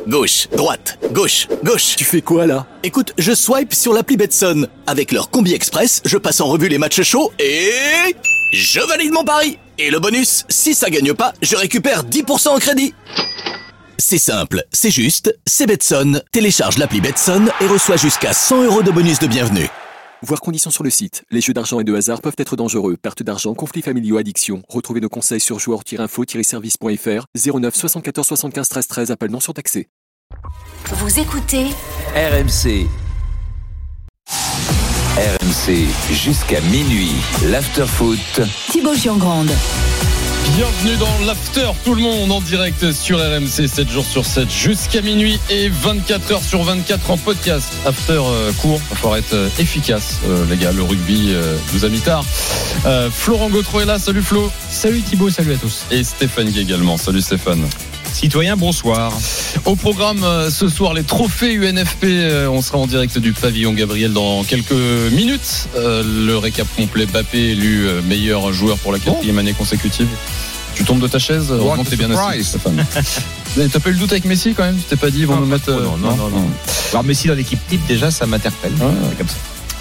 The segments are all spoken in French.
Gauche, droite, gauche, gauche. Tu fais quoi là ? Écoute, je swipe sur l'appli Betson. Avec leur Combi Express, je passe en revue les matchs chauds et... je valide mon pari. Et le bonus, si ça gagne pas, je récupère 10% en crédit. C'est simple, c'est juste, c'est Betson. Télécharge l'appli Betson et reçois jusqu'à 100 € de bonus de bienvenue. Voir conditions sur le site. Les jeux d'argent et de hasard peuvent être dangereux. Perte d'argent, conflits familiaux, addiction. Retrouvez nos conseils sur joueurs-info-service.fr 09 74 75 13 13. Appel non surtaxé. Vous écoutez RMC. RMC jusqu'à minuit. L'after-foot. Thibaut Giangrande. Bienvenue dans l'After, tout le monde en direct sur RMC, 7 jours sur 7 jusqu'à minuit et 24 heures sur 24 en podcast. After court, il va falloir être efficace, les gars, le rugby nous a mis tard. Florent Gautreau est là, salut Flo. Salut Thibaut, salut à tous. Et Stéphane Guy également, salut Stéphane. Citoyens, bonsoir. Au programme ce soir, les trophées UNFP. On sera en direct du pavillon Gabriel dans quelques minutes. Le récap complet, Mbappé élu meilleur joueur pour la 4e année consécutive. Tu tombes de ta chaise, heureusement t'es bien assis, Stéphane. T'as pas eu le doute avec Messi quand même? Tu t'es pas dit ils vont nous mettre... Non. Alors Messi dans l'équipe type, déjà ça m'interpelle. C'est comme ça.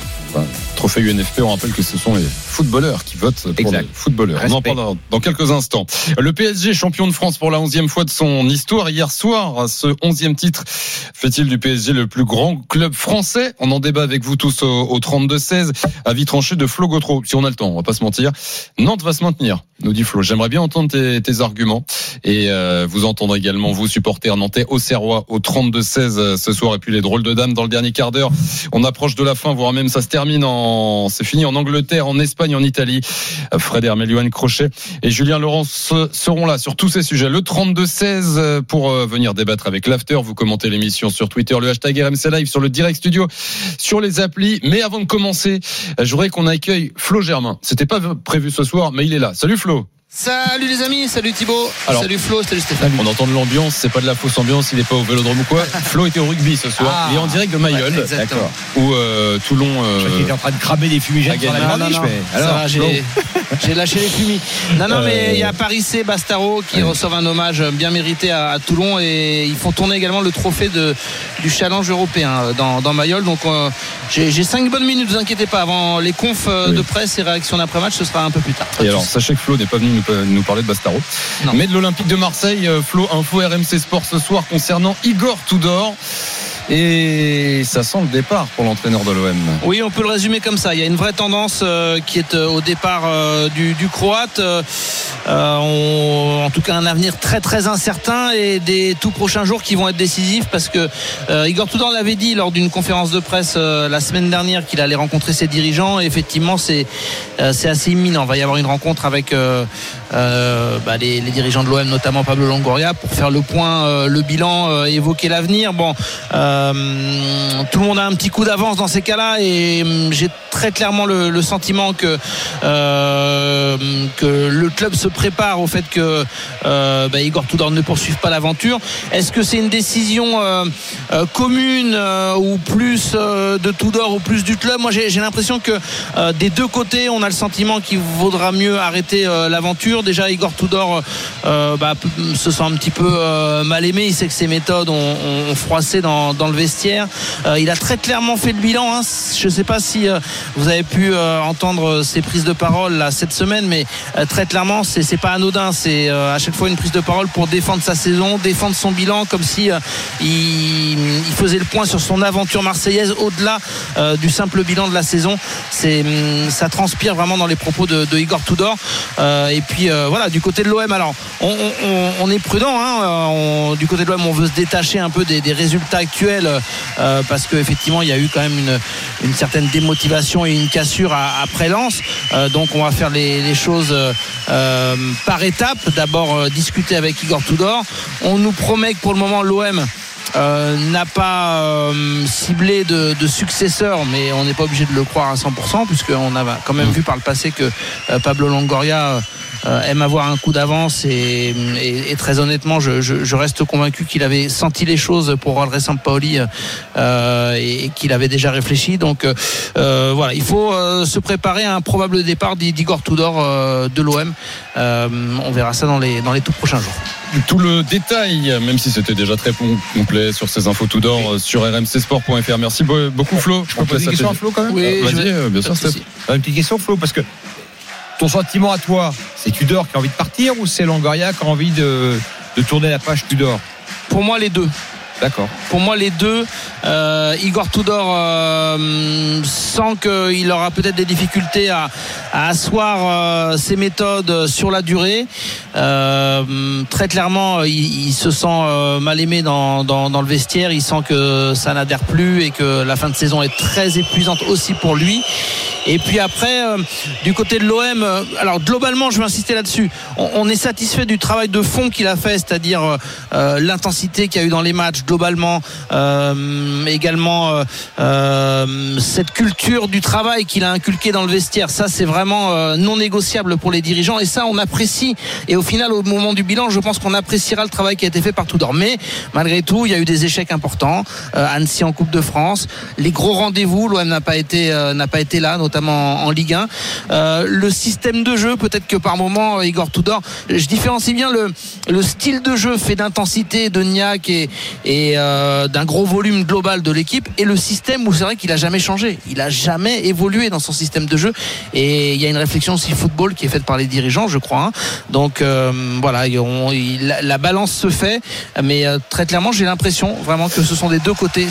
Trophée UNFP, on rappelle que ce sont les footballeurs qui votent pour les footballeurs. On en parle dans quelques instants. Le PSG, champion de France pour la 11e fois de son histoire. Hier soir, ce 11e titre fait-il du PSG le plus grand club français? On en débat avec vous tous au 32-16. Avis tranché de Flo Gautreau. Si on a le temps, on va pas se mentir. Nantes va se maintenir, nous dit Flo. J'aimerais bien entendre tes arguments. Et vous entendrez également, vous, supporters nantais, Auxerrois, au 32-16 ce soir. Et puis les drôles de dames dans le dernier quart d'heure. On approche de la fin, voire même ça se termine c'est fini en Angleterre, en Espagne, en Italie. Fred Hermel, Yoann Crochet et Julien Laurence seront là sur tous ces sujets. Le 32-16 pour venir débattre avec l'After. Vous commentez l'émission sur Twitter, le hashtag RMC Live, sur le Direct Studio, sur les applis. Mais avant de commencer, je voudrais qu'on accueille Flo Germain. C'était pas prévu ce soir, mais il est là. Salut Flo. Salut les amis, salut Thibaut, salut Flo, salut Stéphane. On entend de l'ambiance, c'est pas de la fausse ambiance, il est pas au Vélodrome ou quoi. Flo était au rugby ce soir, il est en direct de Mayol, d'accord. Où Toulon. Je crois qu'il était en train de cramer des fumigènes sur la corniche. Alors, j'ai lâché les fumis. Non, mais il y a Paris C, Bastaro qui reçoivent un hommage bien mérité à Toulon et ils font tourner également le trophée du challenge européen dans Mayol. Donc j'ai 5 bonnes minutes, ne vous inquiétez pas, avant les confs de presse et réactions d'après-match, ce sera un peu plus tard. Et alors, sachez que Flo n'est pas venu nous parler de Bastaro, mais de l'Olympique de Marseille. Flo, info RMC Sport ce soir concernant Igor Tudor. Et ça sent le départ pour l'entraîneur de l'OM. Oui, on peut le résumer comme ça. Il y a une vraie tendance qui est au départ du Croate. En tout cas, un avenir très très incertain et des tout prochains jours qui vont être décisifs parce que Igor Tudor l'avait dit lors d'une conférence de presse la semaine dernière qu'il allait rencontrer ses dirigeants. Et effectivement, c'est assez imminent. Il va y avoir une rencontre avec les dirigeants de l'OM, notamment Pablo Longoria, pour faire le point, le bilan, évoquer l'avenir. Bon. Tout le monde a un petit coup d'avance dans ces cas-là et j'ai très clairement le sentiment que le club se prépare au fait que Igor Tudor ne poursuive pas l'aventure. Est-ce que c'est une décision commune ou plus de Tudor ou plus du club? Moi j'ai l'impression que des deux côtés on a le sentiment qu'il vaudra mieux arrêter l'aventure. Déjà Igor Tudor se sent un petit peu mal aimé, il sait que ses méthodes ont froissé dans le vestiaire. Il a très clairement fait le bilan. Je ne sais pas si vous avez pu entendre ses prises de parole là, cette semaine, mais très clairement, c'est pas anodin. C'est à chaque fois une prise de parole pour défendre sa saison, défendre son bilan, comme si il faisait le point sur son aventure marseillaise au-delà du simple bilan de la saison. Ça transpire vraiment dans les propos de Igor Tudor. Et puis voilà, du côté de l'OM, alors on est prudent. Du côté de l'OM, on veut se détacher un peu des résultats actuels parce qu'effectivement il y a eu quand même une certaine démotivation et une cassure après Lens. Donc on va faire les choses par étapes. D'abord discuter avec Igor Tudor. On nous promet que pour le moment l'OM n'a pas ciblé de successeur, mais on n'est pas obligé de le croire à 100% puisqu'on a quand même vu par le passé que Pablo Longoria aime avoir un coup d'avance et très honnêtement je reste convaincu qu'il avait senti les choses pour André Sampaoli et qu'il avait déjà réfléchi. Donc voilà, il faut se préparer à un probable départ d'Igor Tudor de l'OM. On verra ça dans les tout prochains jours. tout le détail, même si c'était déjà très complet sur ces infos tout d'or sur rmcsport.fr. Merci beaucoup Flo. Je peux poser une question à Flo quand même? Oui, vas-y, bien sûr. Une petite question Flo, parce que ton sentiment à toi, c'est Tudor qui a envie de partir ou c'est Longoria qui a envie de tourner la page Tudor? Pour moi, les deux. D'accord. Pour moi, les deux. Igor Tudor sent qu'il aura peut-être des difficultés à asseoir ses méthodes sur la durée. Très clairement, il se sent mal aimé dans le vestiaire. Il sent que ça n'adhère plus et que la fin de saison est très épuisante aussi pour lui. Et puis après, du côté de l'OM, alors globalement, je vais insister là-dessus. On est satisfait du travail de fond qu'il a fait, c'est-à-dire l'intensité qu'il y a eu dans les matchs globalement, également cette culture du travail qu'il a inculqué dans le vestiaire. Ça, c'est vraiment non négociable pour les dirigeants. Et ça, on apprécie. Et au final, au moment du bilan, je pense qu'on appréciera le travail qui a été fait par Tudor. Mais malgré tout, il y a eu des échecs importants. Annecy en Coupe de France, les gros rendez-vous, l'OM n'a pas été là, notamment en Ligue 1. Le système de jeu, peut-être que par moment, Igor Tudor, je différencie bien le style de jeu fait d'intensité, de niaque et d'un gros volume global de l'équipe, et le système où c'est vrai qu'il a jamais changé, il a jamais évolué dans son système de jeu, et il y a une réflexion aussi football qui est faite par les dirigeants, je crois, hein. Donc voilà, la balance se fait, mais très clairement j'ai l'impression vraiment que ce sont des deux côtés,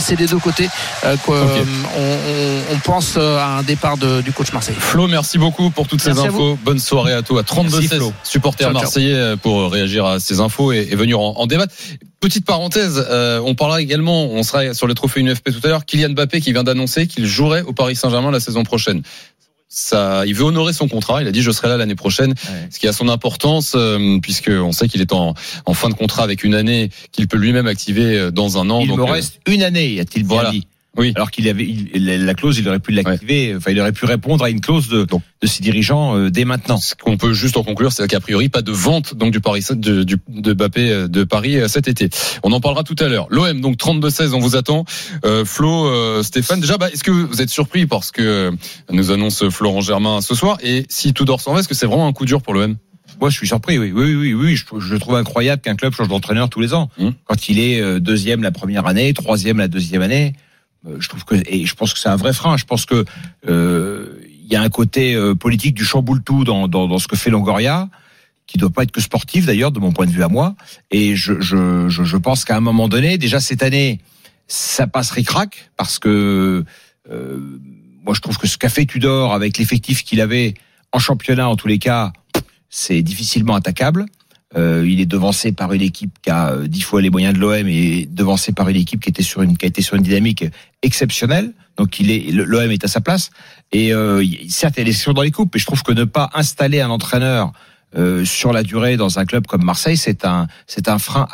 qu'on pense à un départ du coach marseillais. Flo, merci beaucoup pour toutes ces infos. Bonne soirée à toi. 32-16 supporters marseillais pour réagir à ces infos et venir en débattre. Petite parenthèse, on parlera également, on sera sur le trophée UNFP tout à l'heure, Kylian Mbappé qui vient d'annoncer qu'il jouerait au Paris Saint-Germain la saison prochaine. Ça, il veut honorer son contrat. Il a dit je serai là l'année prochaine, ce qui a son importance puisque on sait qu'il est en fin de contrat avec une année qu'il peut lui-même activer dans un an. Il me reste une année, a-t-il bien dit. Oui. Alors qu'il avait la clause, il aurait pu l'activer. Enfin, il aurait pu répondre à une clause de ses dirigeants dès maintenant. Ce qu'on peut juste en conclure, c'est qu'a priori pas de vente donc du Paris de Mbappé de Paris cet été. On en parlera tout à l'heure. L'OM donc 32-16, on vous attend. Flo, Stéphane, déjà, est-ce que vous êtes surpris parce que nous annonce Florent Germain ce soir, et si Tudor s'en va, est-ce que c'est vraiment un coup dur pour l'OM? Moi, je suis surpris, oui. Je trouve incroyable qu'un club change d'entraîneur tous les ans. Quand il est deuxième la première année, troisième la deuxième année. Je pense que c'est un vrai frein. Je pense que il y a un côté politique du chamboule-tout dans ce que fait Longoria, qui doit pas être que sportif d'ailleurs, de mon point de vue à moi. Et je pense qu'à un moment donné, déjà cette année, ça passe ric-rac parce que moi je trouve que ce qu'a fait Tudor avec l'effectif qu'il avait en championnat, en tous les cas, c'est difficilement attaquable. Il est devancé par une équipe qui a 10 fois les moyens de l'OM et devancé par une équipe qui a été sur une dynamique exceptionnelle. Donc l'OM est à sa place. Et certes, il y a des questions dans les coupes, mais je trouve que ne pas installer un entraîneur sur la durée dans un club comme Marseille, c'est un frein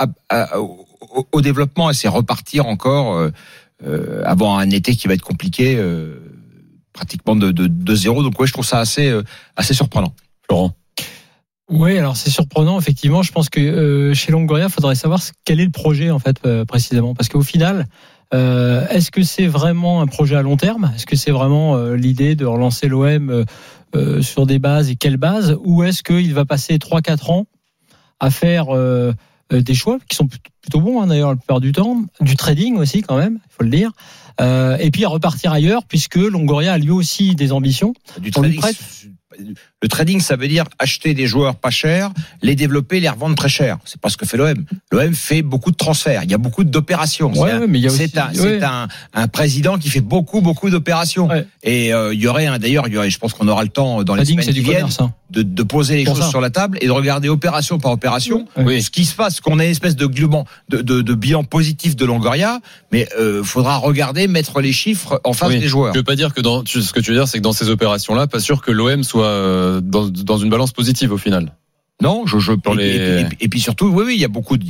au développement, et c'est repartir encore avant un été qui va être compliqué, pratiquement de zéro. Donc je trouve ça assez surprenant. Florent. Oui, alors c'est surprenant, effectivement. Je pense que chez Longoria, il faudrait savoir quel est le projet, en fait, précisément. Parce qu'au final, est-ce que c'est vraiment un projet à long terme? Est-ce que c'est vraiment l'idée de relancer l'OM sur des bases, et quelles bases? Ou est-ce qu'il va passer 3-4 ans à faire des choix qui sont plutôt bons, d'ailleurs, la plupart du temps, du trading aussi, quand même, il faut le dire, et puis à repartir ailleurs, puisque Longoria a lui aussi des ambitions. Du trading, le trading, ça veut dire acheter des joueurs pas chers, les développer, les revendre très cher. C'est pas ce que fait l'OM. L'OM fait beaucoup de transferts. Il y a beaucoup d'opérations. C'est un président qui fait beaucoup d'opérations. Ouais. Et il y aurait, je pense qu'on aura le temps dans les semaines qui viennent de poser les choses sur la table et de regarder opération par opération ce qui se passe. Qu'on ait une espèce de bilan positif de Longoria, mais faudra regarder, mettre les chiffres en face des joueurs. Je veux pas dire que ce que tu veux dire, c'est que dans ces opérations-là, pas sûr que l'OM soit dans une balance positive au final. Non, et puis surtout, il y a beaucoup de.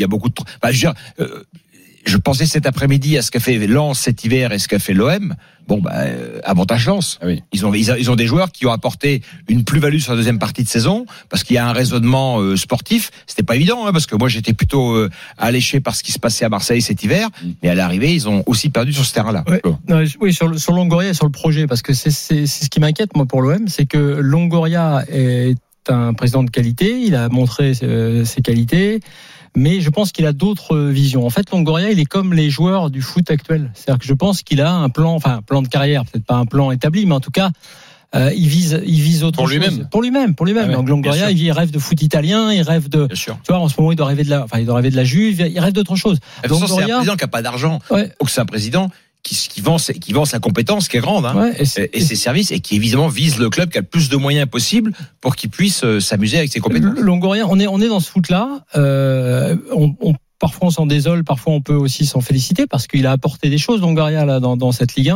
Je pensais cet après-midi à ce qu'a fait Lens cet hiver et ce qu'a fait l'OM. Avantage Lens. Oui. Ils ont des joueurs qui ont apporté une plus-value sur la deuxième partie de saison parce qu'il y a un raisonnement sportif. C'était pas évident, parce que moi j'étais plutôt alléché par ce qui se passait à Marseille cet hiver. Mais à l'arrivée, ils ont aussi perdu sur ce terrain-là. Oui, sur Longoria et sur le projet, parce que c'est ce qui m'inquiète moi pour l'OM, c'est que Longoria est un président de qualité. Il a montré ses qualités. mais je pense qu'il a d'autres visions. En fait, Longoria, il est comme les joueurs du foot actuel. C'est-à-dire que je pense qu'il a un plan de carrière, peut-être pas un plan établi, mais en tout cas, il vise autre chose. Pour lui-même. Ah ouais, donc Longoria, il rêve de foot italien, il rêve de, tu vois, en ce moment, il doit rêver de la Juve, il rêve d'autre chose. Longoria, c'est un président qui a pas d'argent. Ouais. Donc c'est un président qui vend sa compétence, qui est grande, hein, ouais, et ses services, et qui évidemment vise le club qui a le plus de moyens possibles pour qu'il puisse s'amuser avec ses compétences. Longoria, on est dans ce foot-là. Parfois on s'en désole, parfois on peut aussi s'en féliciter parce qu'il a apporté des choses, Longoria, là, dans cette Ligue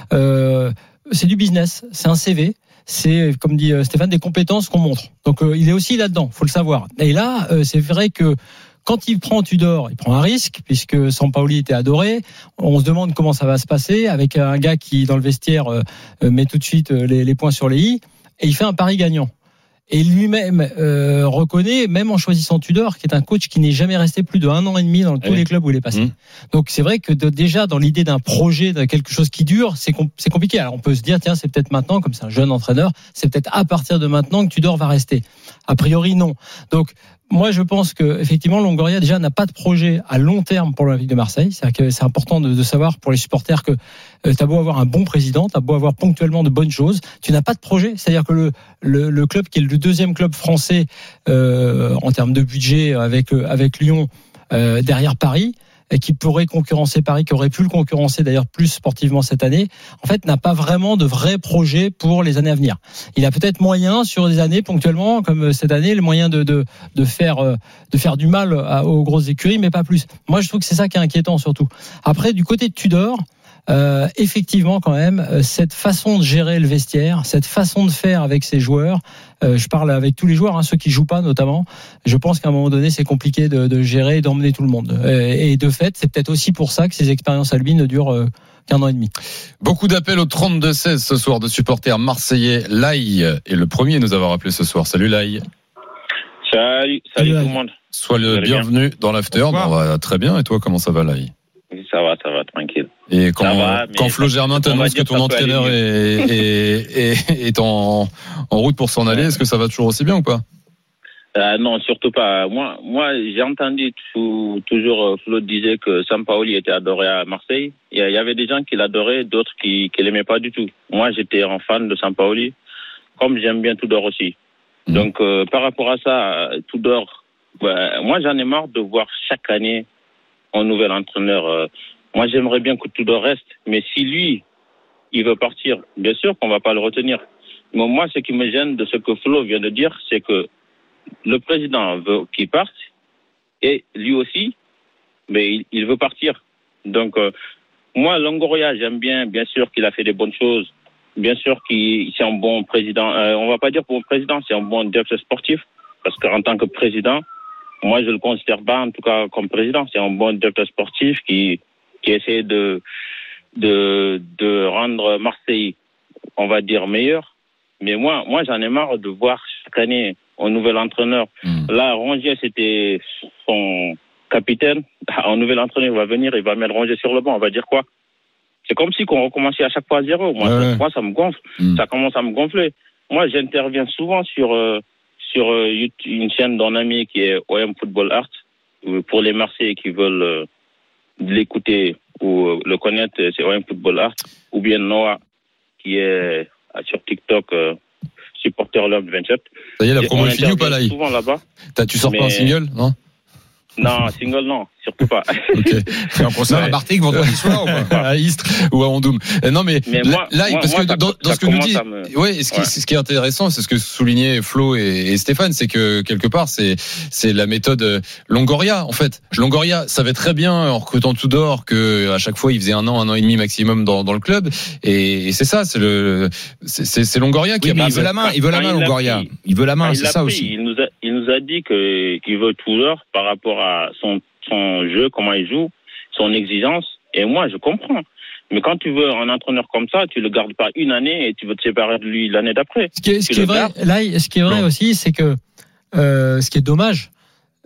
1. C'est du business, c'est un CV. C'est, comme dit Stéphane, des compétences qu'on montre. Donc il est aussi là-dedans, faut le savoir. Et là, c'est vrai que quand il prend Tudor, il prend un risque, puisque Sampaoli était adoré. On se demande comment ça va se passer avec un gars qui, dans le vestiaire, met tout de suite les points sur les i, et il fait un pari gagnant. Et lui-même reconnaît, même en choisissant Tudor, qui est un coach qui n'est jamais resté plus de 1 an et demi dans tous les clubs où il est passé. Donc c'est vrai que déjà dans l'idée d'un projet, de quelque chose qui dure, c'est compliqué. Alors on peut se dire, tiens, c'est peut-être maintenant, comme c'est un jeune entraîneur, c'est peut-être à partir de maintenant que Tudor va rester. A priori, non. Donc moi, je pense que effectivement, Longoria déjà n'a pas de projet à long terme pour l'Olympique de Marseille. C'est-à-dire que c'est important de savoir pour les supporters que t'as beau avoir un bon président, t'as beau avoir ponctuellement de bonnes choses, tu n'as pas de projet. C'est-à-dire que le club qui est le deuxième club français en termes de budget avec Lyon derrière Paris, et qui pourrait concurrencer Paris, qui aurait pu le concurrencer d'ailleurs plus sportivement cette année, en fait, n'a pas vraiment de vrai projet pour les années à venir. Il a peut-être moyen sur des années ponctuellement, comme cette année, le moyen de faire du mal aux grosses écuries, mais pas plus. Moi, je trouve que c'est ça qui est inquiétant surtout. Après, du côté de Tudor, effectivement, quand même, cette façon de gérer le vestiaire, cette façon de faire avec ses joueurs, je parle avec tous les joueurs, ceux qui jouent pas notamment, je pense qu'à un moment donné, c'est compliqué de gérer et d'emmener tout le monde. Et de fait, c'est peut-être aussi pour ça que ces expériences à lui ne durent qu'un an et demi. Beaucoup d'appels au 32-16 ce soir de supporters marseillais. Laï est le premier à nous avoir appelé ce soir. Salut Laï. Salut tout le monde. Sois le bienvenu dans l'after. Très bien. Et toi, comment ça va, Laï? Ça va, tranquille. Et quand Flo Germain t'annonce que ton entraîneur est en route pour s'en aller, est-ce que ça va toujours aussi bien ou pas? Non, surtout pas. Moi, j'ai entendu toujours Flo disait que Sampaoli était adoré à Marseille. Il y avait des gens qui l'adoraient, d'autres qui l'aimaient pas du tout. Moi, j'étais un fan de Sampaoli, comme j'aime bien Tudor aussi. Donc, par rapport à ça, Tudor, moi, j'en ai marre de voir chaque année un nouvel entraîneur. Moi, j'aimerais bien que Tudor reste, mais si lui, il veut partir, bien sûr qu'on va pas le retenir. Mais moi, ce qui me gêne de ce que Flo vient de dire, c'est que le président veut qu'il parte, et lui aussi, mais il veut partir. Donc, moi, Longoria, j'aime bien sûr qu'il a fait des bonnes choses, bien sûr qu'il c'est un bon président. On va pas dire bon président, c'est un bon directeur sportif, parce qu'en tant que président, moi, je le considère pas, en tout cas, comme président. C'est un bon directeur sportif qui essaie de rendre Marseille, on va dire, meilleur. Mais moi, j'en ai marre de voir chaque année un nouvel entraîneur. Là, Rongier, c'était son capitaine. Un nouvel entraîneur va venir, il va mettre Rongier sur le banc. On va dire quoi? C'est comme si qu'on recommençait à chaque fois à zéro. Moi, ça me gonfle. Ça commence à me gonfler. Moi, j'interviens souvent sur une chaîne d'un ami qui est OM Football Art. Pour les Marseillais qui veulent l'écouter ou le connaître, c'est OM Football Art. Ou bien Noah, qui est sur TikTok, supporter Love 27. Ça y est, la promo est finie ou pas là? Souvent là-bas. Tu sors pas un single, non? Non, single, non, surtout pas. Ok. C'est un concert à Bartik vendredi soir ou pas? À Istres ou à Andoum. Non, mais là, parce que dans ce que nous dit, ce qui est intéressant, c'est ce que soulignaient Flo et Stéphane, c'est que quelque part, c'est la méthode Longoria, en fait. Longoria savait très bien, en recrutant Tudor, que à chaque fois, il faisait 1 an et demi maximum dans le club. Et c'est ça, c'est Longoria qui a il veut la main, Longoria. Il veut la main, c'est ça aussi. Il nous a dit qu'il veut Tudor par rapport à son jeu, comment il joue, son exigence. Et moi, je comprends. Mais quand tu veux un entraîneur comme ça, tu le gardes pas une année et tu veux te séparer de lui l'année d'après. Ce qui est vrai aussi, c'est que ce qui est dommage,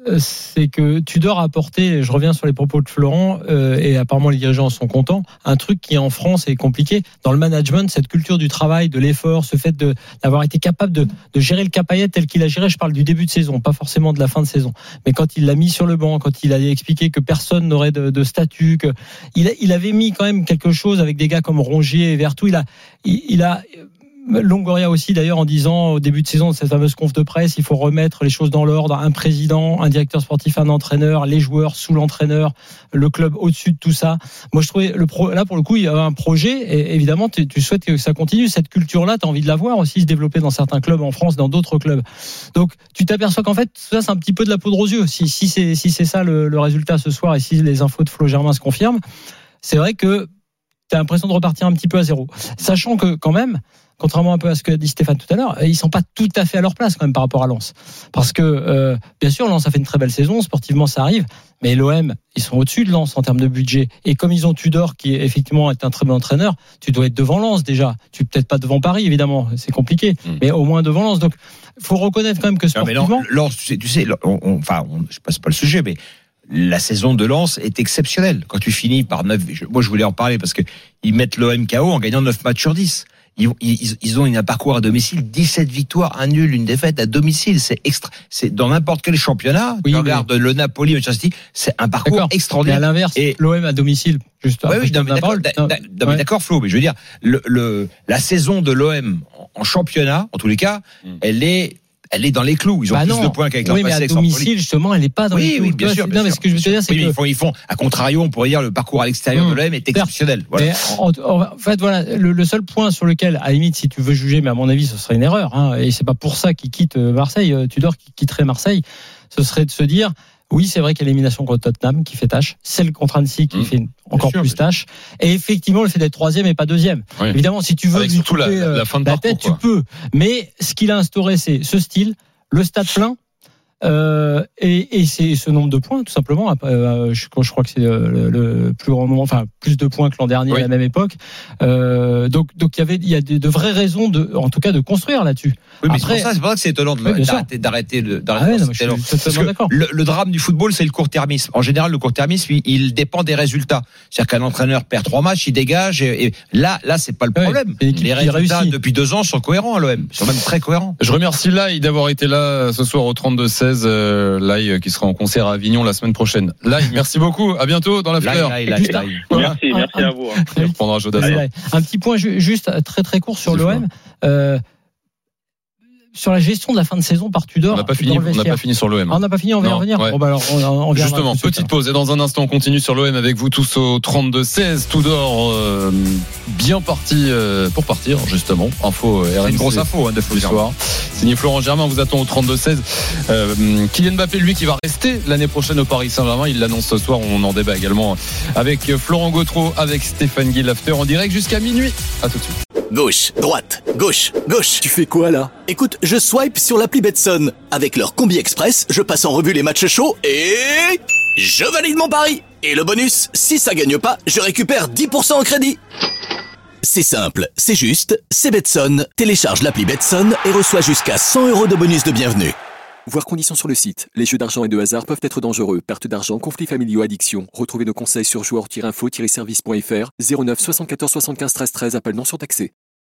c'est que Tudor a apporté, je reviens sur les propos de Florent, et apparemment les dirigeants sont contents, un truc qui en France est compliqué. Dans le management, cette culture du travail, de l'effort, ce fait d'avoir été capable de gérer le Cap Payet tel qu'il a géré, je parle du début de saison, pas forcément de la fin de saison, mais quand il l'a mis sur le banc, quand il a expliqué que personne n'aurait de statut, que il avait mis quand même quelque chose avec des gars comme Rongier et Vertou, il a Longoria aussi d'ailleurs en disant au début de saison de cette fameuse conf de presse, il faut remettre les choses dans l'ordre, un président, un directeur sportif, un entraîneur, les joueurs sous l'entraîneur, le club au-dessus de tout ça. Moi je trouvais là pour le coup il y a un projet et évidemment tu souhaites que ça continue, cette culture-là tu as envie de la voir aussi se développer dans certains clubs en France, dans d'autres clubs. Donc tu t'aperçois qu'en fait ça c'est un petit peu de la poudre aux yeux. Si c'est ça le résultat ce soir et si les infos de Flo Germain se confirment, c'est vrai que tu as l'impression de repartir un petit peu à zéro. Sachant que quand même, contrairement un peu à ce que dit Stéphane tout à l'heure, ils sont pas tout à fait à leur place quand même par rapport à Lens. Parce que bien sûr Lens a fait une très belle saison, sportivement ça arrive, mais l'OM ils sont au-dessus de Lens en termes de budget. Et comme ils ont Tudor qui effectivement est un très bon entraîneur, tu dois être devant Lens déjà. Tu peut-être pas devant Paris évidemment, c'est compliqué, mais au moins devant Lens. Donc faut reconnaître quand même que sportivement. Non, mais Lens, tu sais, je passe pas le sujet, mais la saison de Lens est exceptionnelle. Quand tu finis par 9, moi je voulais en parler parce que ils mettent l'OM KO en gagnant 9 matchs sur 10. Ils ont un parcours à domicile, 17 victoires, un nul, une défaite à domicile. C'est dans n'importe quel championnat. Tu regardes le Napoli, Manchester City, c'est un parcours extraordinaire. Et à l'inverse, l'OM à domicile, juste. Oui, d'accord, Flo, mais je veux dire, la saison de l'OM en championnat, en tous les cas, elle est dans les clous. Ils ont plus de points qu'avec leur passé. Oui, mais à domicile, justement, elle n'est pas dans les clous. Oui, bien sûr. Non, mais ce que je veux te dire, c'est que ils font, à contrario, on pourrait dire, le parcours à l'extérieur de l'OM est exceptionnel. Voilà. Mais en fait, voilà, le seul point sur lequel, à la limite, si tu veux juger, mais à mon avis, ce serait une erreur, hein, et c'est pas pour ça qu'il quitte Marseille, Tudor qui quitterait Marseille, ce serait de se dire, oui, c'est vrai qu'il y a l'élimination contre Tottenham qui fait tâche, celle contre Annecy qui fait encore plus tâche, et effectivement le fait d'être troisième et pas deuxième. Oui. Évidemment, si tu veux avec surtout la fin de la tête, parcours, tu peux. Mais ce qu'il a instauré, c'est ce style, le stade plein. Et c'est ce nombre de points, tout simplement. Je crois que c'est le plus grand nombre, enfin plus de points que l'an dernier à la même époque. Donc il y a de vraies raisons en tout cas de construire là-dessus. Oui, mais après, c'est pour ça que c'est étonnant d'arrêter. Le drame du football, c'est le court-termisme. En général, le court-termisme, il dépend des résultats. C'est-à-dire qu'un entraîneur perd 3 matchs, il dégage. Et là, c'est pas le problème. Les résultats depuis 2 ans sont cohérents à l'OM, sont même très cohérents. Je remercie Lai d'avoir été là ce soir au 32-16. Lai qui sera en concert à Avignon la semaine prochaine. Lai, merci beaucoup. À bientôt dans la fleur. Merci à vous. On reprendra Jodassin. Un petit point juste très très court sur l'OM. Sur la gestion de la fin de saison par Tudor. On n'a pas fini sur l'OM. On n'a pas fini, on va y revenir. Ouais. Bon, bah alors, on justement, petite pause. Et dans un instant, on continue sur l'OM avec vous tous au 32-16. Tudor bien parti pour partir, justement. Info RMC. C'est une grosse info de ce soir. Signé Florent Germain, on vous attend au 32-16. Kylian Mbappé, lui, qui va rester l'année prochaine au Paris Saint-Germain. Il l'annonce ce soir. On en débat également avec Florent Gautreau, avec Stéphane Guy l'After en direct jusqu'à minuit. À tout de suite. Gauche, droite, gauche, gauche. Tu fais quoi là? Écoute, je swipe sur l'appli Betson. Avec leur Combi Express, je passe en revue les matchs chauds et je valide mon pari. Et le bonus, si ça gagne pas, je récupère 10% en crédit. C'est simple, c'est juste, c'est Betson. Télécharge l'appli Betson et reçois jusqu'à 100 € de bonus de bienvenue. Voir conditions sur le site. Les jeux d'argent et de hasard peuvent être dangereux. Perte d'argent, conflits familiaux, addiction. Retrouvez nos conseils sur joueurs-info-service.fr 09 74 75 13 13. Appel non surtaxé.